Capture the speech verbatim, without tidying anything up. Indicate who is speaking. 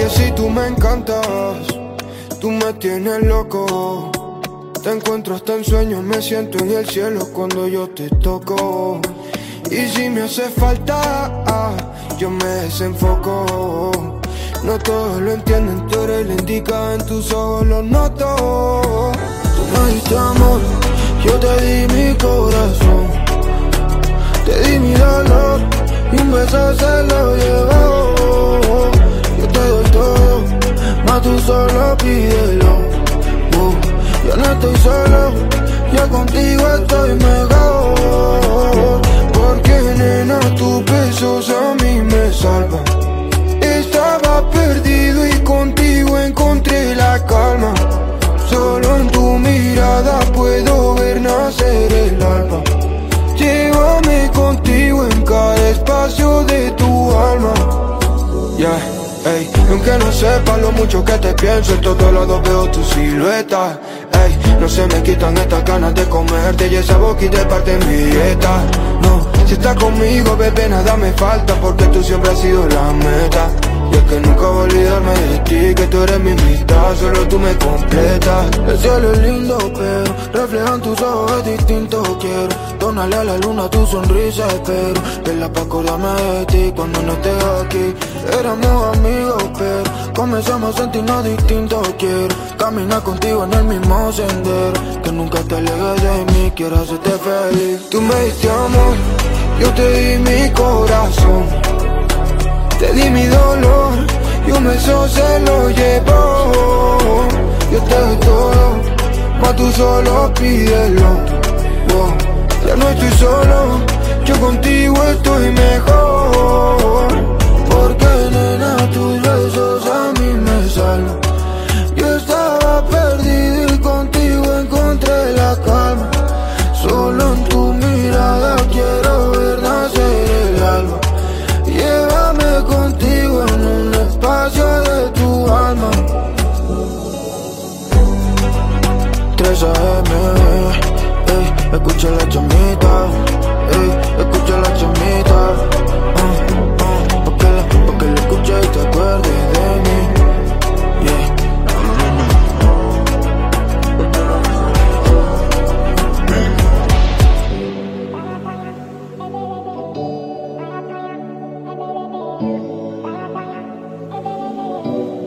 Speaker 1: si tú me encantas, tú me tienes loco. Te encuentro hasta en sueños, me siento en el cielo cuando yo te toco. Y si me hace falta, yo me desenfoco. No todos lo entienden, tú eres la indicada, en tus ojos lo noto. Tú me diste amor, yo te di mi corazón. Te di mi dolor y un beso se lo llevó. Yo te doy todo, mas tú solo pídelo. uh, Ya no estoy solo, ya contigo estoy mejor. Porque nena, tus besos a mí me salvan. Estaba perdido y contigo encontré la calma. Solo en tu mirada puedo ver nacer el alma. Llévame contigo en cada espacio de tu alma. Yeah, ey, aunque no sepa lo mucho que te pienso, en todos lados veo tu silueta. Ey, no se me quitan estas ganas de comerte y esa boquita es parte de mi dieta. No, si estás conmigo, bebé, nada me falta, porque tú siempre has sido la meta. Y es que nunca voy a olvidarme de ti, que tú eres mi mitad, solo tú me completas. El cielo es lindo, pero reflejan tus ojos, es distinto. Quiero donarle a la luna tu sonrisa, espero verla pa' acordarme de ti cuando no estés aquí. Éramos amigos, pero comenzamos a sentirnos distintos. Quiero caminar contigo en el mismo sendero, que nunca te alejes de mí, quiero hacerte feliz. Tú me diste amor, yo te di mi corazón. Te di mi dolor y un beso se lo llevó. Yo te doy todo, mas tú solo pídelo. Wow. Ya no estoy solo, yo contigo estoy mejor. Porque nena, tus besos a mí me salvan. Yo estaba perdido y contigo encontré la calma. Solo en tu mirada quiero ver nacer el alma. Llévame contigo en un espacio de tu alma. tres A M, ey, escucha la chamita, ey, escucha la chamita. uh, uh, Pa' que la, pa' que la escuches y te acuerdes de mí. Yeah.
Speaker 2: Yeah.